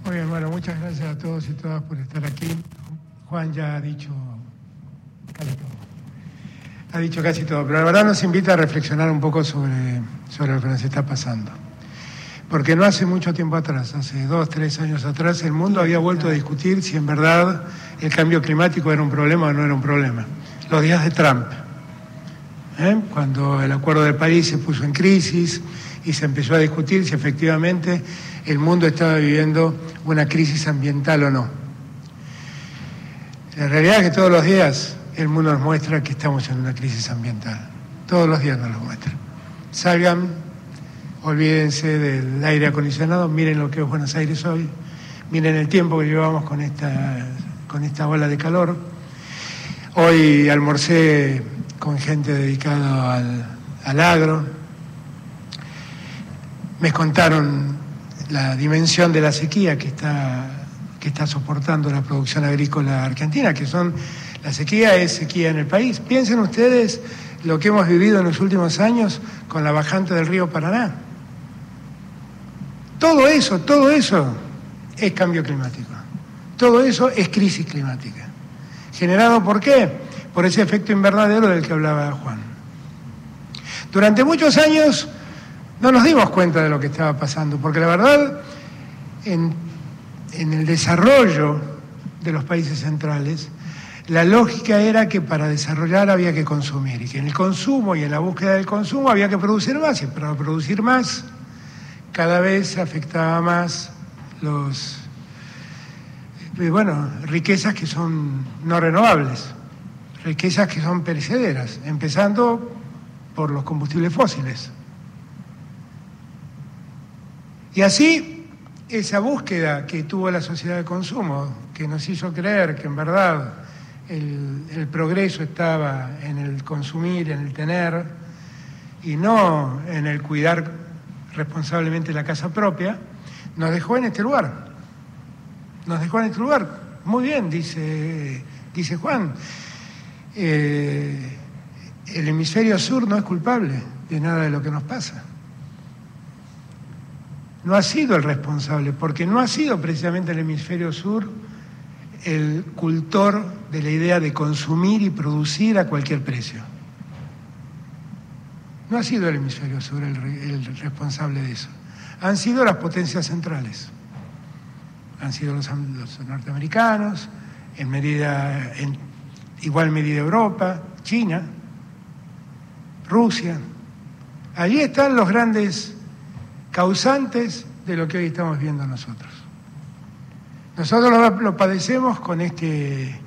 Muy bien, bueno, muchas gracias a todos y todas por estar aquí. Juan ya ha dicho casi todo. Ha dicho casi todo, pero la verdad nos invita a reflexionar un poco sobre lo que nos está pasando. Porque no hace mucho tiempo atrás, hace 2, 3 años atrás, el mundo había vuelto a discutir si en verdad el cambio climático era un problema o no era un problema. Los días de Trump, cuando el Acuerdo de París se puso en crisis y se empezó a discutir si efectivamente el mundo estaba viviendo una crisis ambiental o no. La realidad es que todos los días el mundo nos muestra que estamos en una crisis ambiental. Todos los días nos lo muestra. Salgan, olvídense del aire acondicionado, miren lo que es Buenos Aires hoy, miren el tiempo que llevamos con esta ola de calor. Hoy almorcé con gente dedicada al agro. Me contaron la dimensión de la sequía que está soportando la producción agrícola argentina, la sequía es sequía en el país. Piensen ustedes lo que hemos vivido en los últimos años con la bajante del río Paraná. Todo eso es cambio climático. Todo eso es crisis climática. ¿Generado por qué? Por ese efecto invernadero del que hablaba Juan. Durante muchos años no nos dimos cuenta de lo que estaba pasando, porque la verdad, en el desarrollo de los países centrales, la lógica era que para desarrollar había que consumir, y que en el consumo y en la búsqueda del consumo había que producir más, y para producir más cada vez afectaba más riquezas que son no renovables, riquezas que son perecederas, empezando por los combustibles fósiles. Y así, esa búsqueda que tuvo la sociedad de consumo, que nos hizo creer que en verdad el progreso estaba en el consumir, en el tener, y no en el cuidar responsablemente la casa propia, nos dejó en este lugar. Muy bien, dice Juan. El hemisferio sur no es culpable de nada de lo que nos pasa. No ha sido el responsable, porque no ha sido precisamente el hemisferio sur el cultor de la idea de consumir y producir a cualquier precio. No ha sido el hemisferio sur el responsable de eso. Han sido las potencias centrales. Han sido los norteamericanos, en igual medida Europa, China, Rusia. Allí están los grandes causantes de lo que hoy estamos viendo nosotros. Nosotros lo padecemos con esta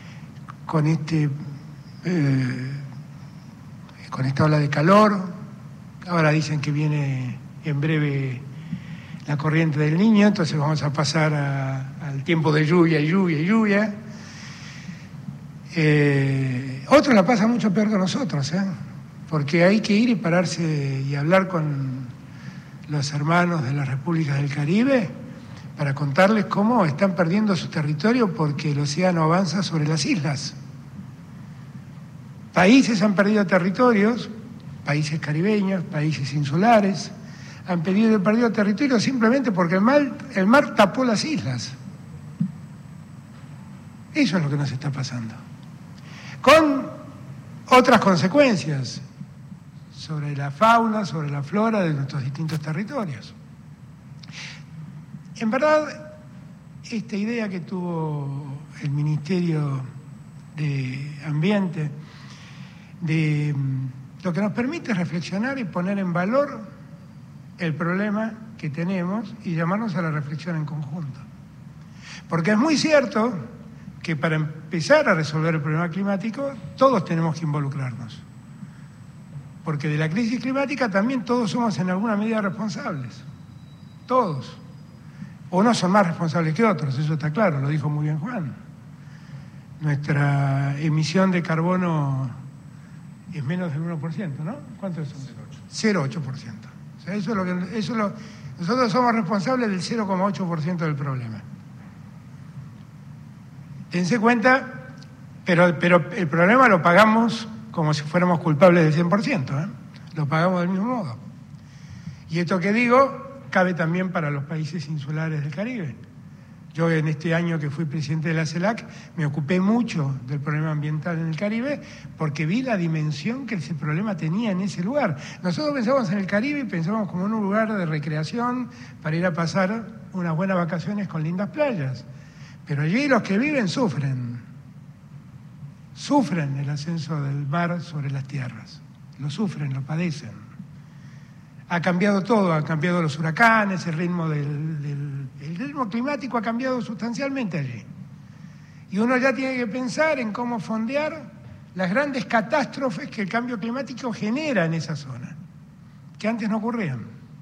ola de calor. Ahora dicen que viene en breve la corriente del Niño, entonces vamos a pasar al tiempo de lluvia. Otros la pasan mucho peor que nosotros, porque hay que ir y pararse y hablar con los hermanos de las repúblicas del Caribe para contarles cómo están perdiendo su territorio porque el océano avanza sobre las islas. Países han perdido territorios, países caribeños, países insulares, han perdido territorio simplemente porque el mar tapó las islas. Eso es lo que nos está pasando. Con otras consecuencias sobre la fauna, sobre la flora de nuestros distintos territorios. En verdad, esta idea que tuvo el Ministerio de Ambiente, lo que nos permite reflexionar y poner en valor el problema que tenemos y llamarnos a la reflexión en conjunto. Porque es muy cierto que para empezar a resolver el problema climático, todos tenemos que involucrarnos. Porque de la crisis climática también todos somos en alguna medida responsables. Todos. Unos son más responsables que otros, eso está claro, lo dijo muy bien Juan. Nuestra emisión de carbono es menos del 1%, ¿no? ¿Cuánto es eso? 0,8%. O sea, nosotros somos responsables del 0,8% del problema. Dense cuenta, pero el problema lo pagamos como si fuéramos culpables del 100%, Lo pagamos del mismo modo. Y esto que digo cabe también para los países insulares del Caribe. Yo en este año que fui presidente de la CELAC me ocupé mucho del problema ambiental en el Caribe porque vi la dimensión que ese problema tenía en ese lugar. Nosotros pensábamos en el Caribe y pensábamos como en un lugar de recreación para ir a pasar unas buenas vacaciones con lindas playas. Pero allí los que viven sufren el ascenso del mar sobre las tierras. Lo sufren, lo padecen. Ha cambiado todo, han cambiado los huracanes, el ritmo el ritmo climático ha cambiado sustancialmente allí. Y uno ya tiene que pensar en cómo fondear las grandes catástrofes que el cambio climático genera en esa zona, que antes no ocurrían.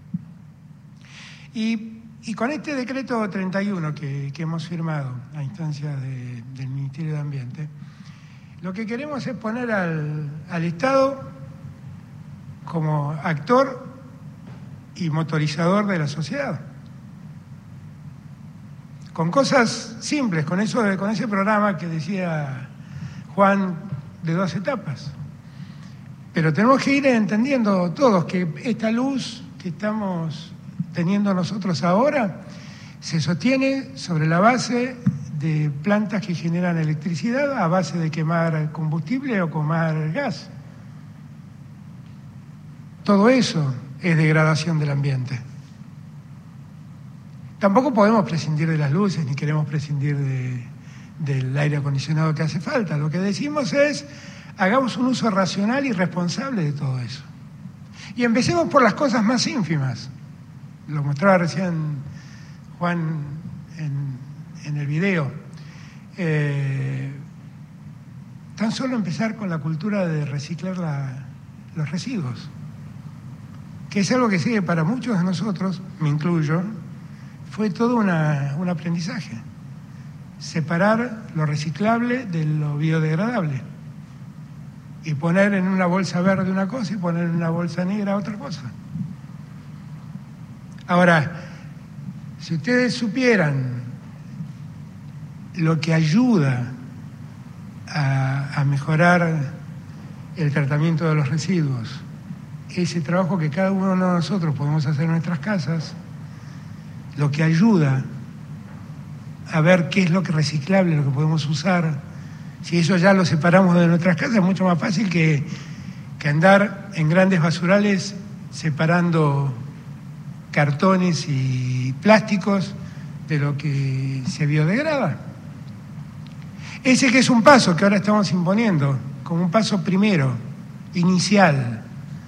Y con este decreto 31 que hemos firmado a instancia del Ministerio de Ambiente, lo que queremos es poner al Estado como actor y motorizador de la sociedad. Con cosas simples, con ese programa que decía Juan de 2 etapas. Pero tenemos que ir entendiendo todos que esta luz que estamos teniendo nosotros ahora se sostiene sobre la base de plantas que generan electricidad a base de quemar combustible o quemar gas. Todo eso es degradación del ambiente. Tampoco podemos prescindir de las luces, ni queremos prescindir del aire acondicionado que hace falta. Lo que decimos es, hagamos un uso racional y responsable de todo eso. Y empecemos por las cosas más ínfimas. Lo mostraba recién Juan en el video. Tan solo empezar con la cultura de reciclar los residuos, que es algo que sigue para muchos de nosotros, me incluyo, fue todo un aprendizaje. Separar lo reciclable de lo biodegradable. Y poner en una bolsa verde una cosa y poner en una bolsa negra otra cosa. Ahora, si ustedes supieran lo que ayuda a mejorar el tratamiento de los residuos, ese trabajo que cada uno de nosotros podemos hacer en nuestras casas, lo que ayuda a ver qué es lo que es reciclable, lo que podemos usar, si eso ya lo separamos de nuestras casas, es mucho más fácil que andar en grandes basurales separando cartones y plásticos de lo que se biodegrada. Ese que es un paso que ahora estamos imponiendo, como un paso primero, inicial,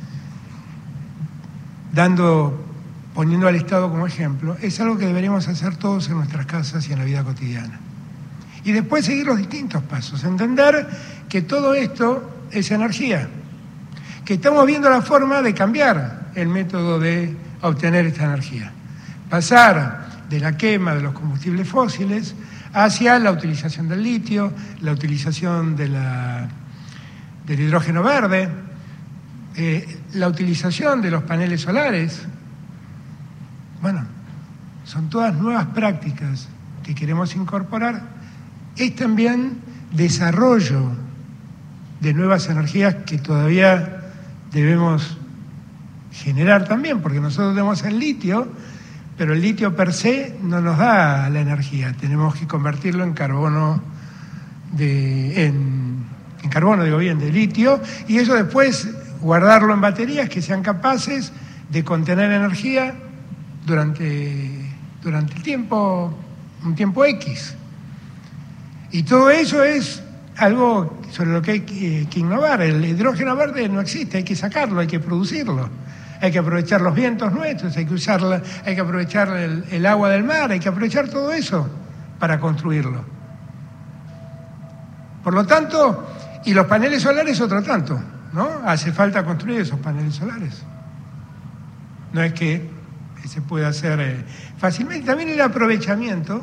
poniendo al Estado como ejemplo, es algo que deberíamos hacer todos en nuestras casas y en la vida cotidiana. Y después seguir los distintos pasos, entender que todo esto es energía, que estamos viendo la forma de cambiar el método de obtener esta energía. Pasar de la quema de los combustibles fósiles hacia la utilización del litio, la utilización del hidrógeno verde, la utilización de los paneles solares. Bueno, son todas nuevas prácticas que queremos incorporar. Es también desarrollo de nuevas energías que todavía debemos generar también, porque nosotros tenemos el litio, pero el litio per se no nos da la energía. Tenemos que convertirlo en carbono, de litio, y eso después guardarlo en baterías que sean capaces de contener energía durante el tiempo, un tiempo X. Y todo eso es algo sobre lo que hay que innovar. El hidrógeno verde no existe, hay que sacarlo, hay que producirlo. Hay que aprovechar los vientos nuestros, hay que aprovechar el agua del mar, hay que aprovechar todo eso para construirlo. Por lo tanto, y los paneles solares otro tanto, ¿no? Hace falta construir esos paneles solares. No es que se pueda hacer fácilmente. También el aprovechamiento,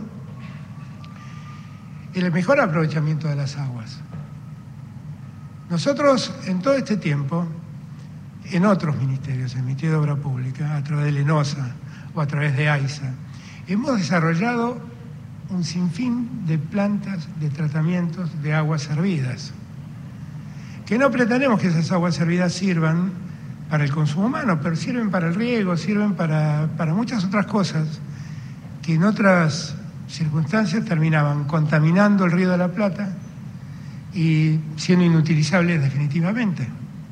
el mejor aprovechamiento de las aguas. Nosotros en todo este tiempo, en otros ministerios, el Ministerio de Obra Pública, a través de Lenosa o a través de AISA, hemos desarrollado un sinfín de plantas de tratamientos de aguas servidas, que no pretendemos que esas aguas servidas sirvan para el consumo humano, pero sirven para el riego, sirven para muchas otras cosas que en otras circunstancias terminaban contaminando el Río de la Plata y siendo inutilizables definitivamente.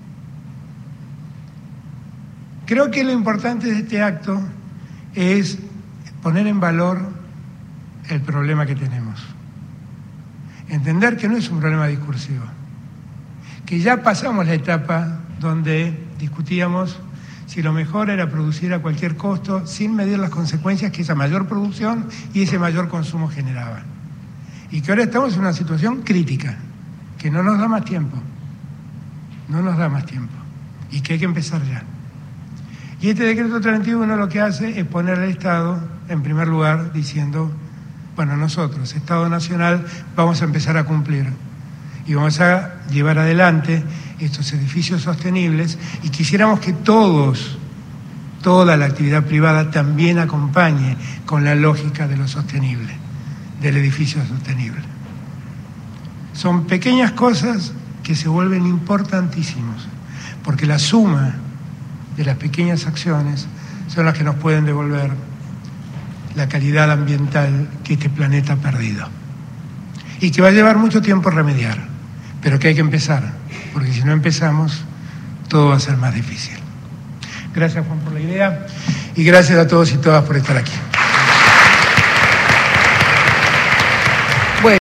Creo que lo importante de este acto es poner en valor el problema que tenemos. Entender que no es un problema discursivo, que ya pasamos la etapa donde discutíamos si lo mejor era producir a cualquier costo sin medir las consecuencias que esa mayor producción y ese mayor consumo generaban. Y que ahora estamos en una situación crítica, que no nos da más tiempo, y que hay que empezar ya. Y este decreto 31 lo que hace es poner al Estado en primer lugar diciendo, bueno, nosotros, Estado Nacional, vamos a empezar a cumplir y vamos a llevar adelante estos edificios sostenibles y quisiéramos que toda la actividad privada también acompañe con la lógica de lo sostenible, del edificio sostenible. Son pequeñas cosas que se vuelven importantísimos, porque la suma de las pequeñas acciones son las que nos pueden devolver la calidad ambiental que este planeta ha perdido. Y que va a llevar mucho tiempo remediar, pero que hay que empezar, porque si no empezamos, todo va a ser más difícil. Gracias, Juan, por la idea, y gracias a todos y todas por estar aquí.